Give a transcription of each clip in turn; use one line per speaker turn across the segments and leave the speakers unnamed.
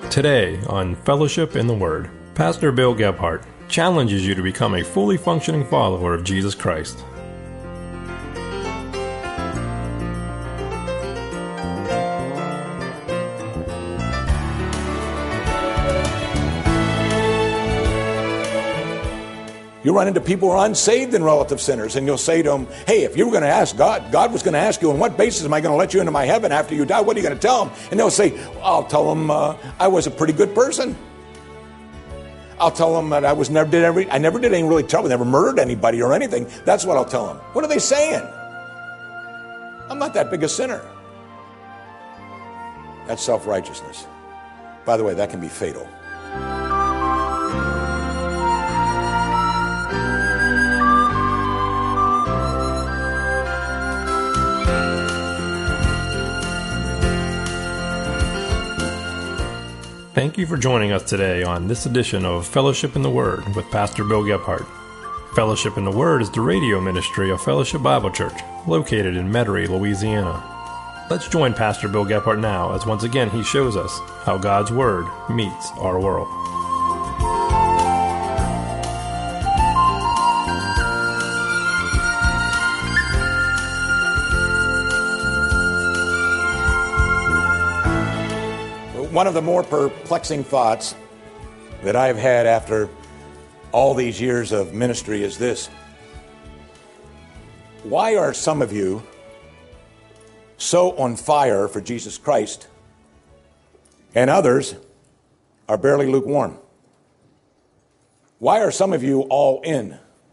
Today on Fellowship in the Word, Pastor Bill Gebhardt challenges you to become a fully functioning follower of Jesus Christ.
You run into people who are unsaved and relative sinners, and you'll say to them, hey, if you were going to ask God, God was going to ask you, on what basis am I going to let you into my heaven after you die? What are you going to tell them? And they'll say, I'll tell them I was a pretty good person. I'll tell them that I never did anything really terrible, never murdered anybody or anything. That's what I'll tell them. What are they saying? I'm not that big a sinner. That's self-righteousness. By the way, that can be fatal.
Thank you for joining us today on this edition of Fellowship in the Word with Pastor Bill Gebhardt. Fellowship in the Word is the radio ministry of Fellowship Bible Church, located in Metairie, Louisiana. Let's join Pastor Bill Gebhardt now as once again he shows us how God's Word meets our world.
One of the more perplexing thoughts that I've had after all these years of ministry is this. Why are some of you so on fire for Jesus Christ and others are barely lukewarm? Why are some of you all in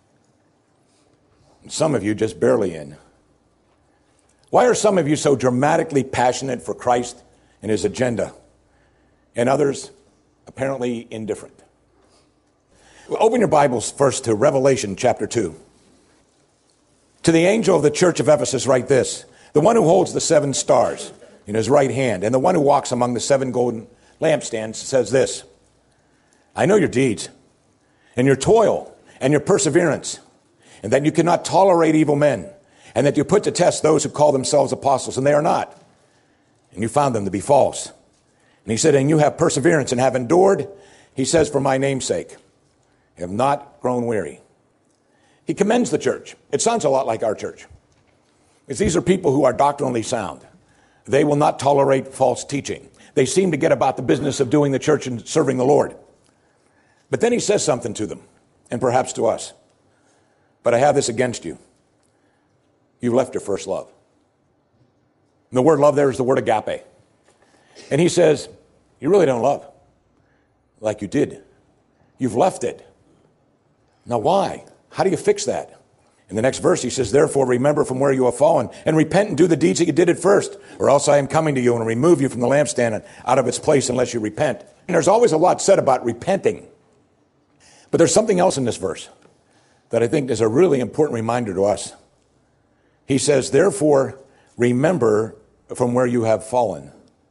and some of you just barely in? Why are some of you so dramatically passionate for Christ and his agenda, and others apparently indifferent? Well, open your Bibles first to Revelation chapter 2. To the angel of the church of Ephesus write this: the one who holds the 7 stars in his right hand and the one who walks among the 7 golden lampstands says this: I know your deeds and your toil and your perseverance, and that you cannot tolerate evil men, and that you put to test those who call themselves apostles, and they are not, and you found them to be false. And he said, and you have perseverance and have endured, he says, for my name's sake, you have not grown weary. He commends the church. It sounds a lot like our church. Because these are people who are doctrinally sound. They will not tolerate false teaching. They seem to get about the business of doing the church and serving the Lord. But then he says something to them, and perhaps to us. But I have this against you. You've left your first love. And the word love there is the word agape. And he says, you really don't love like you did. You've left it. Now why? How do you fix that? In the next verse he says, therefore remember from where you have fallen and repent and do the deeds that you did at first, or else I am coming to you and remove you from the lampstand and out of its place unless you repent. And there's always a lot said about repenting. But there's something else in this verse that I think is a really important reminder to us. He says, therefore remember from where you have fallen.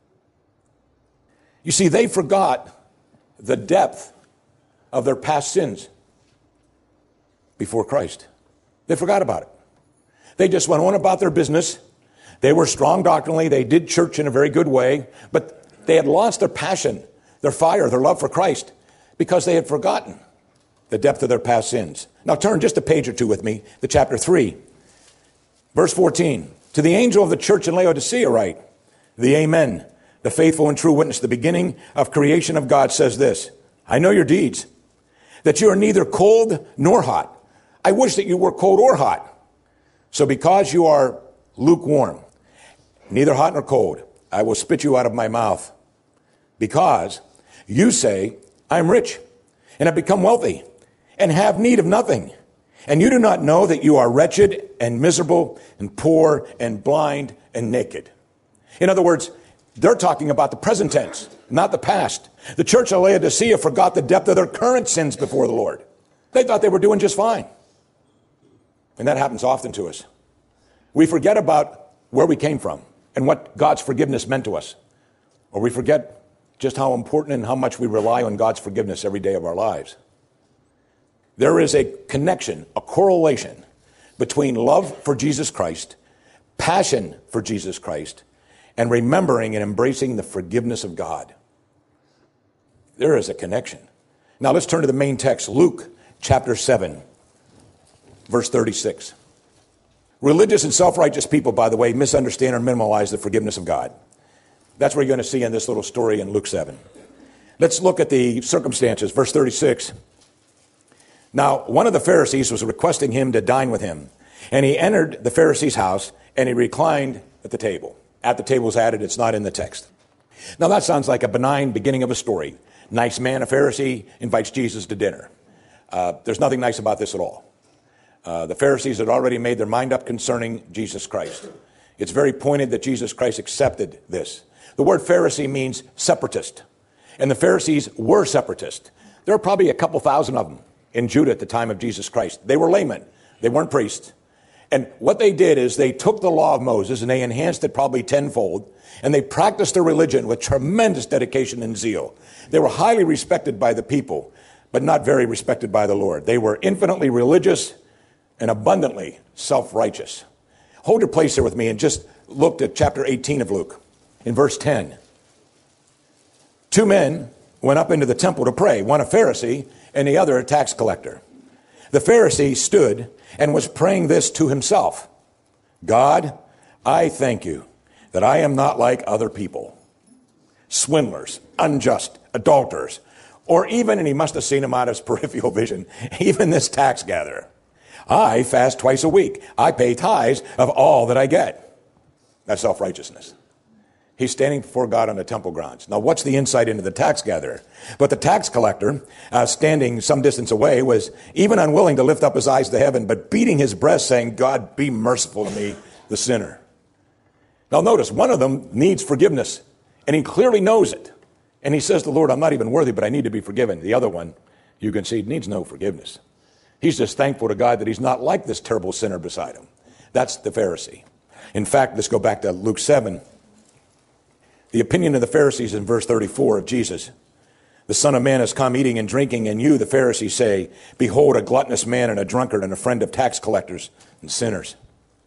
You see, they forgot the depth of their past sins before Christ. They forgot about it. They just went on about their business. They were strong doctrinally. They did church in a very good way. But they had lost their passion, their fire, their love for Christ because they had forgotten the depth of their past sins. Now turn just a page or two with me to chapter 3, verse 14. To the angel of the church in Laodicea write, the Amen, the faithful and true witness, the beginning of creation of God, says this: I know your deeds, that you are neither cold nor hot. I wish that you were cold or hot. So because you are lukewarm, neither hot nor cold, I will spit you out of my mouth. Because you say, I am rich and have become wealthy and have need of nothing. And you do not know that you are wretched and miserable and poor and blind and naked. In other words, they're talking about the present tense, not the past. The church of Laodicea forgot the depth of their current sins before the Lord. They thought they were doing just fine. And that happens often to us. We forget about where we came from and what God's forgiveness meant to us. Or we forget just how important and how much we rely on God's forgiveness every day of our lives. There is a connection, a correlation between love for Jesus Christ, passion for Jesus Christ, and remembering and embracing the forgiveness of God. There is a connection. Now let's turn to the main text, Luke chapter 7, verse 36. Religious and self-righteous people, by the way, misunderstand or minimalize the forgiveness of God. That's what you're going to see in this little story in Luke 7. Let's look at the circumstances. Verse 36. Now, one of the Pharisees was requesting him to dine with him. And he entered the Pharisee's house, and he reclined at the table. At the table is added, it's not in the text. Now, that sounds like a benign beginning of a story. Nice man, a Pharisee, invites Jesus to dinner. There's nothing nice about this at all. The Pharisees had already made their mind up concerning Jesus Christ. It's very pointed that Jesus Christ accepted this. The word Pharisee means separatist. And the Pharisees were separatists. There were probably a couple thousand of them in Judah at the time of Jesus Christ. They were laymen. They weren't priests. And what they did is they took the law of Moses and they enhanced it probably tenfold, and they practiced their religion with tremendous dedication and zeal. They were highly respected by the people, but not very respected by the Lord. They were infinitely religious and abundantly self-righteous. Hold your place here with me and just look at chapter 18 of Luke. In verse 10, two men went up into the temple to pray, one a Pharisee and the other a tax collector. The Pharisee stood and was praying this to himself: God, I thank you that I am not like other people, swindlers, unjust, adulterers, or even, and he must have seen him out of his peripheral vision, even this tax gatherer. I fast twice a week. I pay tithes of all that I get. That's self-righteousness. He's standing before God on the temple grounds. Now, what's the insight into the tax gatherer? But the tax collector, standing some distance away, was even unwilling to lift up his eyes to heaven, but beating his breast, saying, God, be merciful to me, the sinner. Now, notice, one of them needs forgiveness, and he clearly knows it. And he says to the Lord, I'm not even worthy, but I need to be forgiven. The other one, you can see, needs no forgiveness. He's just thankful to God that he's not like this terrible sinner beside him. That's the Pharisee. In fact, let's go back to Luke 7. The opinion of the Pharisees in verse 34 of Jesus. The Son of Man has come eating and drinking, and you, the Pharisees, say, behold, a gluttonous man and a drunkard and a friend of tax collectors and sinners.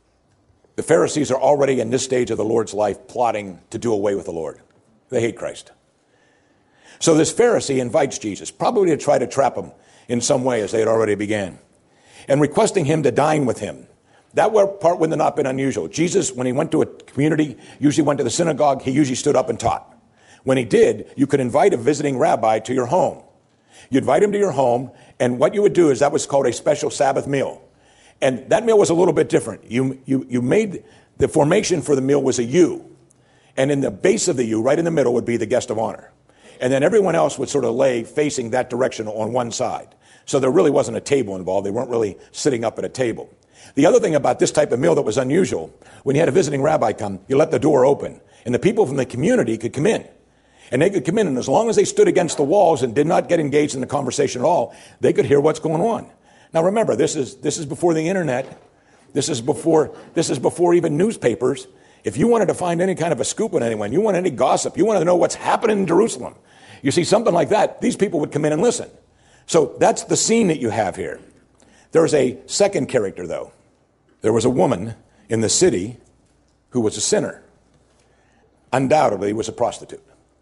The Pharisees are already in this stage of the Lord's life plotting to do away with the Lord. They hate Christ. So this Pharisee invites Jesus, probably to try to trap him in some way, as they had already began, and requesting him to dine with him. That part would have not been unusual. Jesus, when he went to a community, usually went to the synagogue, he usually stood up and taught. When he did, you could invite a visiting rabbi to your home. You invite him to your home, and what you would do is that was called a special Sabbath meal. And that meal was a little bit different. You made, the formation for the meal was a U. And in the base of the U, right in the middle, would be the guest of honor. And then everyone else would sort of lay facing that direction on one side. So there really wasn't a table involved. They weren't really sitting up at a table. The other thing about this type of meal that was unusual, when you had a visiting rabbi come, you let the door open, and the people from the community could come in. And they could come in, and as long as they stood against the walls and did not get engaged in the conversation at all, they could hear what's going on. Now remember, this is before the internet. This is before even newspapers. If you wanted to find any kind of a scoop on anyone, you wanted any gossip, you wanted to know what's happening in Jerusalem, you see something like that, these people would come in and listen. So that's the scene that you have here. There's a second character, though. There was a woman in the city who was a sinner. Undoubtedly was a prostitute.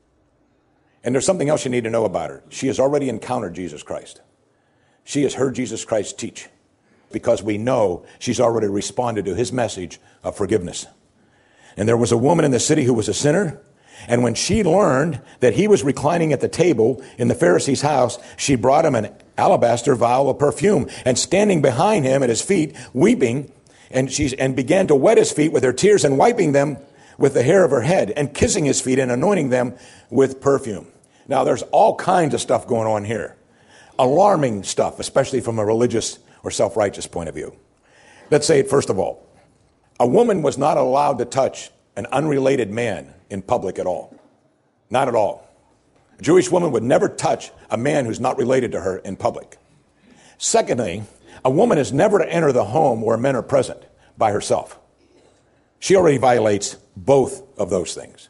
And there's something else you need to know about her. She has already encountered Jesus Christ. She has heard Jesus Christ teach, because we know she's already responded to his message of forgiveness. And there was a woman in the city who was a sinner, and when she learned that he was reclining at the table in the Pharisee's house, she brought him an alabaster vial of perfume, and standing behind him at his feet, weeping, and began to wet his feet with her tears and wiping them with the hair of her head and kissing his feet and anointing them with perfume. Now, there's all kinds of stuff going on here. Alarming stuff, especially from a religious or self-righteous point of view. Let's say it first of all. A woman was not allowed to touch an unrelated man in public at all. Not at all. A Jewish woman would never touch a man who's not related to her in public. Secondly, a woman is never to enter the home where men are present by herself. She already violates both of those things.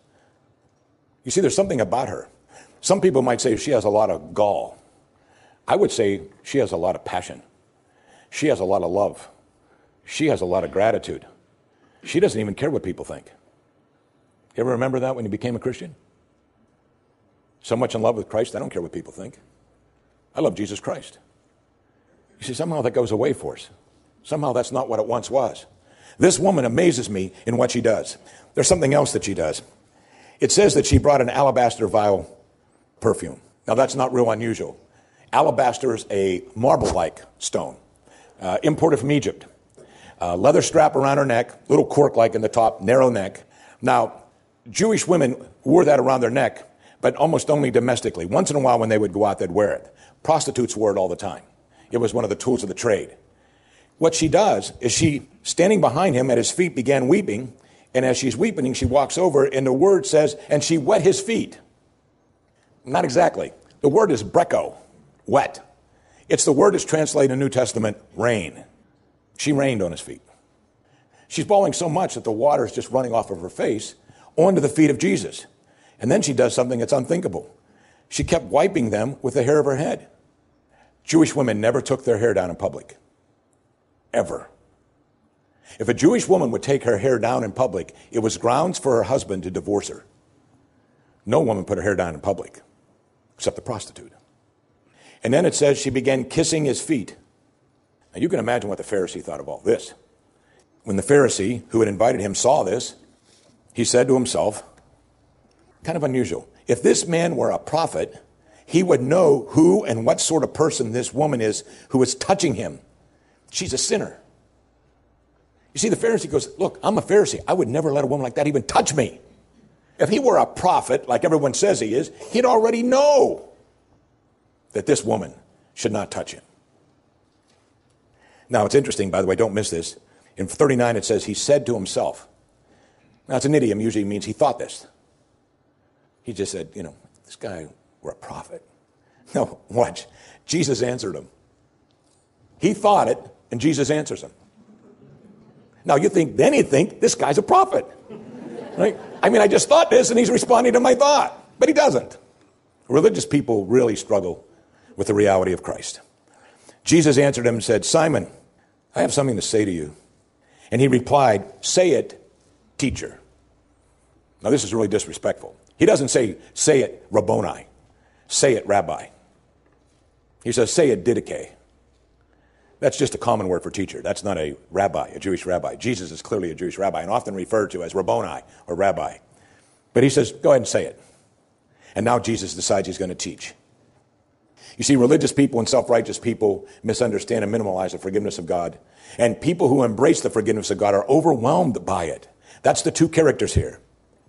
You see, there's something about her. Some people might say she has a lot of gall. I would say she has a lot of passion. She has a lot of love. She has a lot of gratitude. She doesn't even care what people think. You ever remember that when you became a Christian? So much in love with Christ, I don't care what people think. I love Jesus Christ. You see, somehow that goes away for us. Somehow that's not what it once was. This woman amazes me in what she does. There's something else that she does. It says that she brought an alabaster vial perfume. Now, that's not real unusual. Alabaster is a marble-like stone, imported from Egypt. Leather strap around her neck, little cork-like in the top, narrow neck. Now, Jewish women wore that around their neck, but almost only domestically. Once in a while when they would go out, they'd wear it. Prostitutes wore it all the time. It was one of the tools of the trade. What she does is she, standing behind him at his feet, began weeping, and as she's weeping, she walks over, and the word says, and she wet his feet. Not exactly. The word is breko, wet. It's the word that's translated in the New Testament, rain. She rained on his feet. She's bawling so much that the water is just running off of her face onto the feet of Jesus. And then she does something that's unthinkable. She kept wiping them with the hair of her head. Jewish women never took their hair down in public. Ever. If a Jewish woman would take her hair down in public, it was grounds for her husband to divorce her. No woman put her hair down in public, except the prostitute. And then it says she began kissing his feet. Now you can imagine what the Pharisee thought of all this. When the Pharisee who had invited him saw this, he said to himself, kind of unusual, if this man were a prophet, he would know who and what sort of person this woman is who is touching him. She's a sinner. You see, the Pharisee goes, look, I'm a Pharisee. I would never let a woman like that even touch me. If he were a prophet, like everyone says he is, he'd already know that this woman should not touch him. Now, it's interesting, by the way, don't miss this. In 39, it says, he said to himself. Now, it's an idiom, usually means he thought this. He just said, this guy were a prophet. No, watch. Jesus answered him. He thought it, and Jesus answers him. Now, he'd think this guy's a prophet. Right? I just thought this, and he's responding to my thought. But he doesn't. Religious people really struggle with the reality of Christ. Jesus answered him and said, Simon, I have something to say to you. And he replied, say it, teacher. Now, this is really disrespectful. He doesn't say it, Rabboni. Say it, rabbi. He says, say it, didache. That's just a common word for teacher. That's not a rabbi, a Jewish rabbi. Jesus is clearly a Jewish rabbi and often referred to as Rabboni or rabbi. But he says, go ahead and say it. And now Jesus decides he's going to teach. You see, religious people and self-righteous people misunderstand and minimalize the forgiveness of God. And people who embrace the forgiveness of God are overwhelmed by it. That's the two characters here.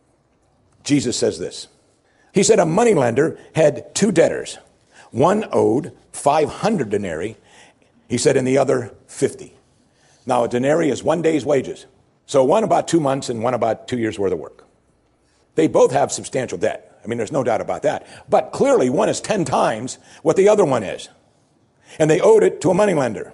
Jesus says this. He said a moneylender had two debtors. One owed 500 denarii. He said, and the other 50. Now, a denarii is 1 day's wages. So one about 2 months and one about 2 years' worth of work. They both have substantial debt. There's no doubt about that. But clearly, one is 10 times what the other one is. And they owed it to a moneylender.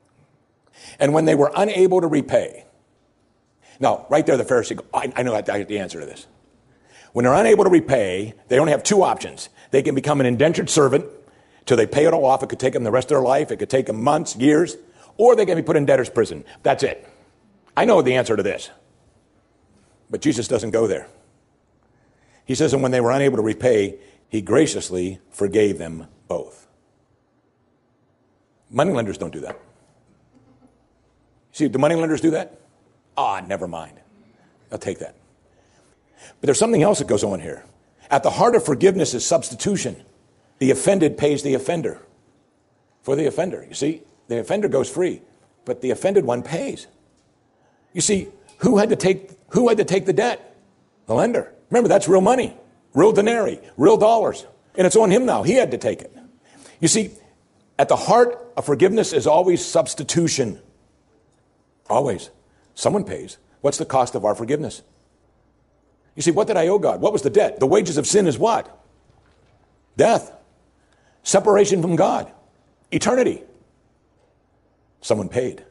And when they were unable to repay. Now, right there, the Pharisee goes, I know the answer to this. When they're unable to repay, they only have two options. They can become an indentured servant till they pay it all off. It could take them the rest of their life. It could take them months, years. Or they can be put in debtor's prison. That's it. I know the answer to this. But Jesus doesn't go there. He says, and when they were unable to repay, he graciously forgave them both. Moneylenders don't do that. See, do moneylenders do that? Never mind. I'll take that. But there's something else that goes on here. At the heart of forgiveness is substitution. The offended pays the offender for the offender. You see, the offender goes free, but the offended one pays. You see, who had to take the debt? The lender. Remember, that's real money, real denarii, real dollars. And it's on him now. He had to take it. You see, at the heart of forgiveness is always substitution. Always. Someone pays. What's the cost of our forgiveness? You see, what did I owe God? What was the debt? The wages of sin is what? Death. Separation from God. Eternity. Someone paid.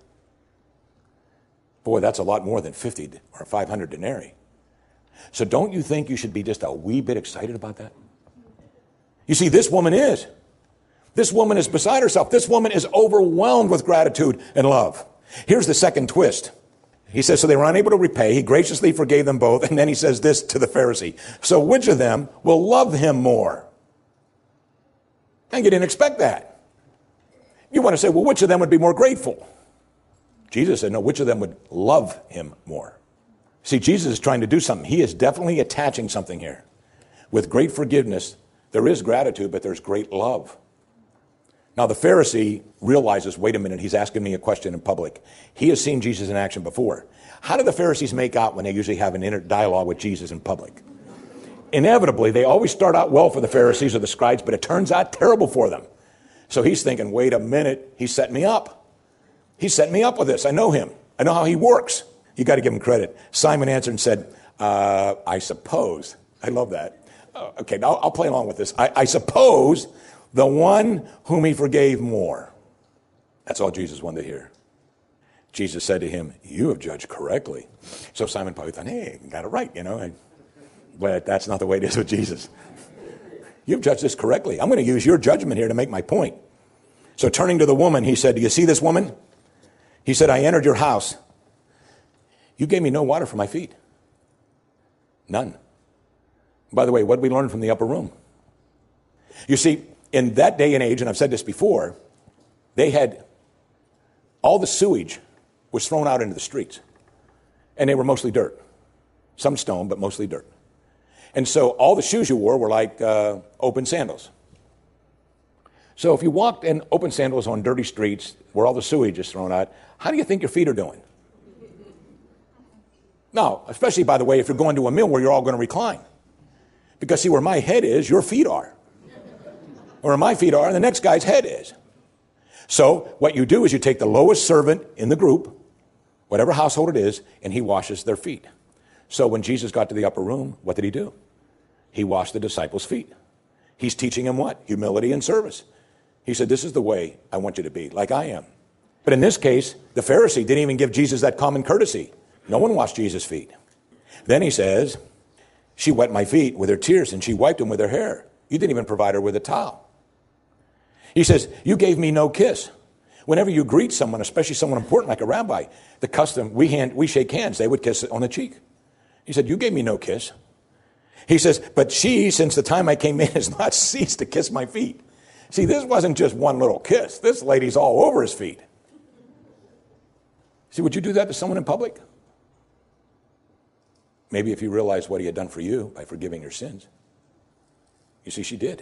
Boy, that's a lot more than 50 or 500 denarii. So don't you think you should be just a wee bit excited about that? You see, this woman is. This woman is beside herself. This woman is overwhelmed with gratitude and love. Here's the second twist. He says, so they were unable to repay. He graciously forgave them both. And then he says this to the Pharisee. So which of them will love him more? And you didn't expect that. You want to say, well, which of them would be more grateful? Jesus said, no, which of them would love him more? See, Jesus is trying to do something. He is definitely attaching something here. With great forgiveness, there is gratitude, but there's great love. Now, the Pharisee realizes, wait a minute, he's asking me a question in public. He has seen Jesus in action before. How do the Pharisees make out when they usually have an inner dialogue with Jesus in public? Inevitably, they always start out well for the Pharisees or the scribes, but it turns out terrible for them. So he's thinking, wait a minute, he set me up. He set me up with this. I know him. I know how he works. You got to give him credit. Simon answered and said, I suppose. I love that. Okay, now I'll play along with this. I suppose the one whom he forgave more. That's all Jesus wanted to hear. Jesus said to him, you have judged correctly. So Simon probably thought, hey, got it right, But that's not the way it is with Jesus. You've judged this correctly. I'm going to use your judgment here to make my point. So turning to the woman, he said, do you see this woman? He said, I entered your house. You gave me no water for my feet. None. By the way, what did we learn from the upper room? You see, in that day and age, and I've said this before, they had all the sewage was thrown out into the streets. And they were mostly dirt. Some stone, but mostly dirt. And so all the shoes you wore were like open sandals. So if you walked in open sandals on dirty streets where all the sewage is thrown out, how do you think your feet are doing? No, especially, by the way, if you're going to a meal where you're all going to recline. Because see, where my head is, your feet are. Or where my feet are, and the next guy's head is. So what you do is you take the lowest servant in the group, whatever household it is, and he washes their feet. So when Jesus got to the upper room, what did he do? He washed the disciples' feet. He's teaching them what? Humility and service. He said, this is the way I want you to be, like I am. But in this case, the Pharisee didn't even give Jesus that common courtesy. No one washed Jesus' feet. Then he says, she wet my feet with her tears and she wiped them with her hair. You didn't even provide her with a towel. He says, you gave me no kiss. Whenever you greet someone, especially someone important like a rabbi, the custom, we shake hands. They would kiss on the cheek. He said, you gave me no kiss. He says, but she, since the time I came in, has not ceased to kiss my feet. See, this wasn't just one little kiss. This lady's all over his feet. See, would you do that to someone in public? Maybe if you realized what he had done for you by forgiving your sins. You see, she did.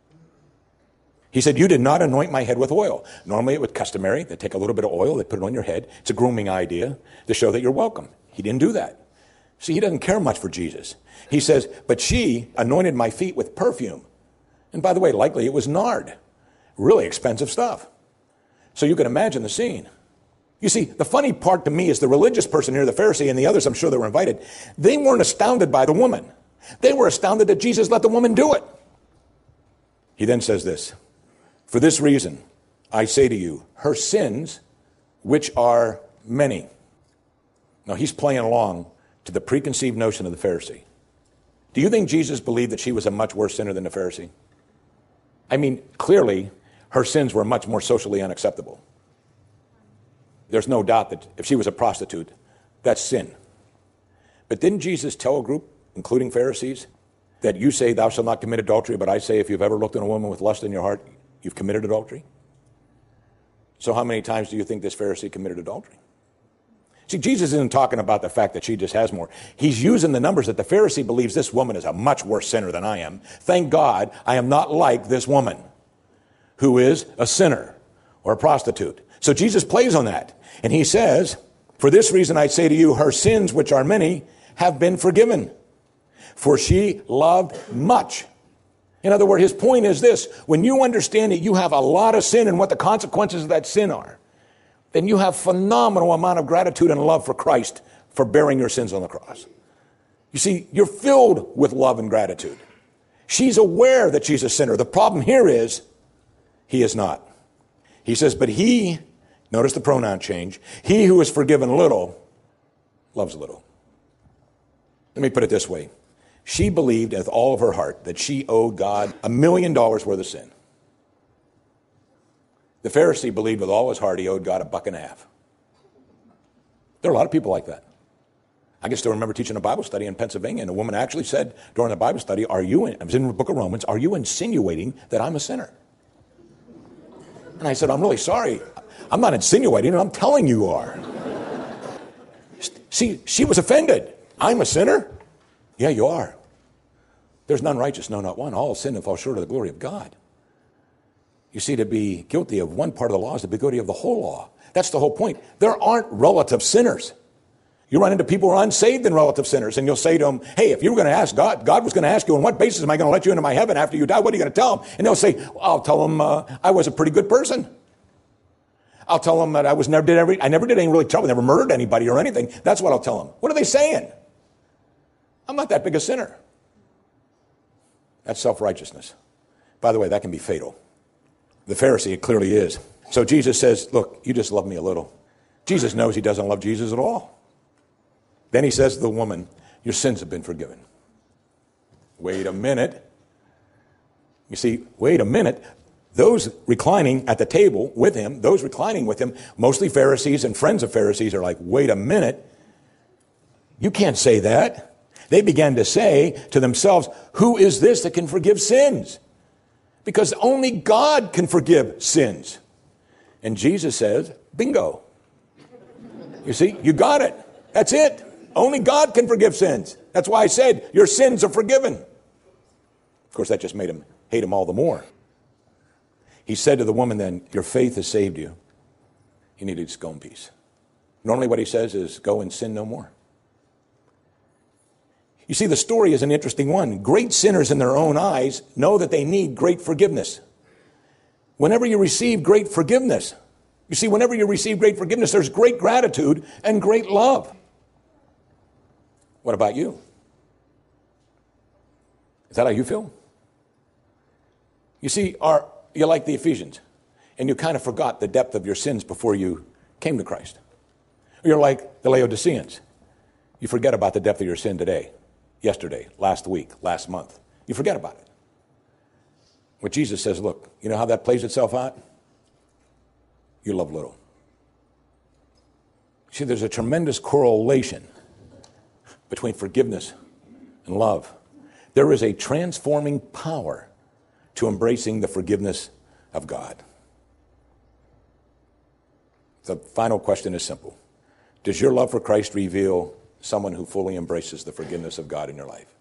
He said, you did not anoint my head with oil. Normally it was customary. They take a little bit of oil, they put it on your head. It's a grooming idea to show that you're welcome. He didn't do that. See, he doesn't care much for Jesus. He says, but she anointed my feet with perfume. And by the way, likely it was nard. Really expensive stuff. So you can imagine the scene. You see, the funny part to me is the religious person here, the Pharisee, and the others, I'm sure, that were invited, they weren't astounded by the woman. They were astounded that Jesus let the woman do it. He then says this, for this reason, I say to you, her sins, which are many. Now, he's playing along to the preconceived notion of the Pharisee. Do you think Jesus believed that she was a much worse sinner than the Pharisee? I mean, clearly, her sins were much more socially unacceptable. There's no doubt that if she was a prostitute, that's sin. But didn't Jesus tell a group, including Pharisees, that you say thou shalt not commit adultery, but I say if you've ever looked at a woman with lust in your heart, you've committed adultery? So how many times do you think this Pharisee committed adultery? See, Jesus isn't talking about the fact that she just has more. He's using the numbers that the Pharisee believes this woman is a much worse sinner than I am. Thank God I am not like this woman who is a sinner or a prostitute. So Jesus plays on that. And he says, for this reason I say to you, her sins, which are many, have been forgiven. For she loved much. In other words, his point is this. When you understand that you have a lot of sin and what the consequences of that sin are, then you have phenomenal amount of gratitude and love for Christ for bearing your sins on the cross. You see, you're filled with love and gratitude. She's aware that she's a sinner. The problem here is he is not. He says, but he, notice the pronoun change, he who is forgiven little loves little. Let me put it this way. She believed with all of her heart that she owed God $1 million worth of sin. The Pharisee believed with all his heart he owed God $1.50. There are a lot of people like that. I can still remember teaching a Bible study in Pennsylvania, and a woman actually said during the Bible study, I was in the book of Romans, are you insinuating that I'm a sinner? And I said, I'm really sorry. I'm not insinuating it. I'm telling you are. See, she was offended. I'm a sinner? Yeah, you are. There's none righteous, no, not one. All sin and fall short of the glory of God. You see, to be guilty of one part of the law is to be guilty of the whole law. That's the whole point. There aren't relative sinners. You run into people who are unsaved and relative sinners, and you'll say to them, hey, if you were going to ask God was going to ask you, on what basis am I going to let you into my heaven after you die? What are you going to tell them? And they'll say, well, I'll tell them I was a pretty good person. I'll tell them that I never did any really trouble, never murdered anybody or anything. That's what I'll tell them. What are they saying? I'm not that big a sinner. That's self-righteousness. By the way, that can be fatal. The Pharisee, it clearly is. So Jesus says, look, you just love me a little. Jesus knows he doesn't love Jesus at all. Then he says to the woman, your sins have been forgiven. Wait a minute. You see, wait a minute. Those reclining at the table with him, mostly Pharisees and friends of Pharisees, are like, wait a minute. You can't say that. They began to say to themselves, who is this that can forgive sins? Because only God can forgive sins. And Jesus says, bingo. You see, you got it. That's it. Only God can forgive sins. That's why I said, your sins are forgiven. Of course, that just made him hate him all the more. He said to the woman then, your faith has saved you. You need to just go in peace. Normally what he says is, go and sin no more. You see, the story is an interesting one. Great sinners in their own eyes know that they need great forgiveness. Whenever you receive great forgiveness, there's great gratitude and great love. What about you? Is that how you feel? You see, you're like the Ephesians, and you kind of forgot the depth of your sins before you came to Christ. Or you're like the Laodiceans. You forget about the depth of your sin today, yesterday, last week, last month. You forget about it. What Jesus says, look, you know how that plays itself out? You love little. See, there's a tremendous correlation between forgiveness and love. There is a transforming power to embracing the forgiveness of God. The final question is simple. Does your love for Christ reveal someone who fully embraces the forgiveness of God in your life?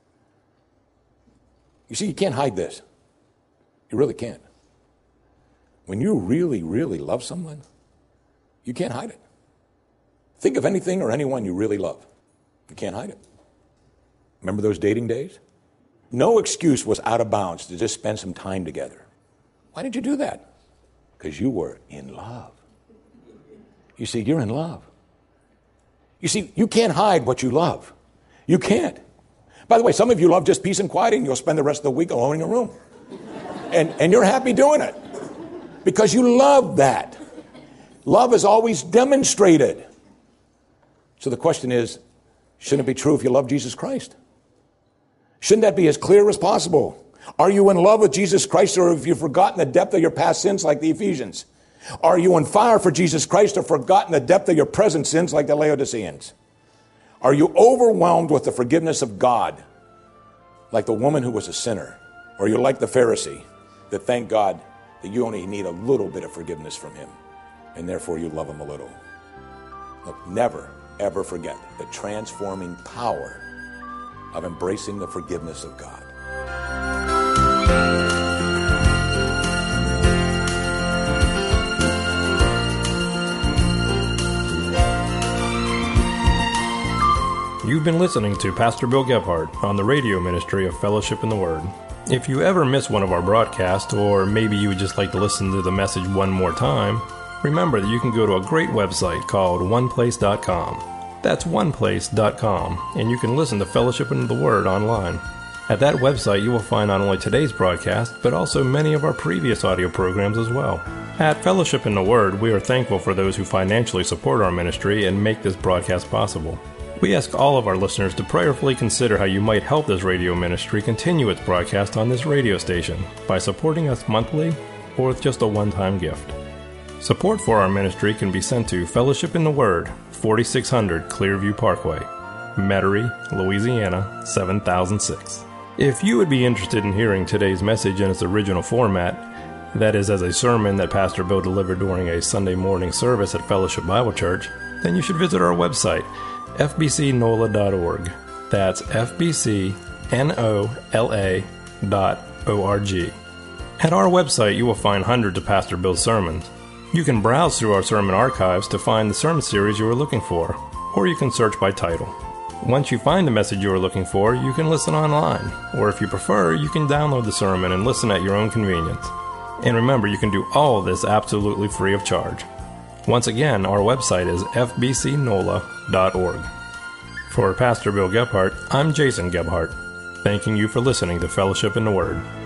You see, you can't hide this. You really can't. When you really, really love someone, you can't hide it. Think of anything or anyone you really love. You can't hide it. Remember those dating days? No excuse was out of bounds to just spend some time together. Why did you do that? Because you were in love. You see, you're in love. You see, you can't hide what you love. You can't. By the way, some of you love just peace and quiet, and you'll spend the rest of the week alone in a room. And you're happy doing it. Because you love that. Love is always demonstrated. So the question is, shouldn't it be true if you love Jesus Christ? Shouldn't that be as clear as possible? Are you in love with Jesus Christ, or have you forgotten the depth of your past sins like the Ephesians? Are you on fire for Jesus Christ, or forgotten the depth of your present sins like the Laodiceans? Are you overwhelmed with the forgiveness of God like the woman who was a sinner? Or are you like the Pharisee that thank God that you only need a little bit of forgiveness from him, and therefore you love him a little? Look, never, ever forget the transforming power of embracing the forgiveness of God.
You've been listening to Pastor Bill Gebhardt on the radio ministry of Fellowship in the Word. If you ever miss one of our broadcasts, or maybe you would just like to listen to the message one more time, remember that you can go to a great website called oneplace.com. That's oneplace.com, and you can listen to Fellowship in the Word online. At that website, you will find not only today's broadcast, but also many of our previous audio programs as well. At Fellowship in the Word, we are thankful for those who financially support our ministry and make this broadcast possible. We ask all of our listeners to prayerfully consider how you might help this radio ministry continue its broadcast on this radio station by supporting us monthly or with just a one-time gift. Support for our ministry can be sent to Fellowship in the Word, 4600 Clearview Parkway, Metairie, Louisiana, 7006. If you would be interested in hearing today's message in its original format, that is, as a sermon that Pastor Bill delivered during a Sunday morning service at Fellowship Bible Church, then you should visit our website, fbcnola.org. That's fbcnola.org. At our website, you will find hundreds of Pastor Bill's sermons. You can browse through our sermon archives to find the sermon series you are looking for, or you can search by title. Once you find the message you are looking for, you can listen online, or if you prefer, you can download the sermon and listen at your own convenience. And remember, you can do all of this absolutely free of charge. Once again, our website is fbcnola.org. For Pastor Bill Gebhardt, I'm Jason Gebhardt, thanking you for listening to Fellowship in the Word.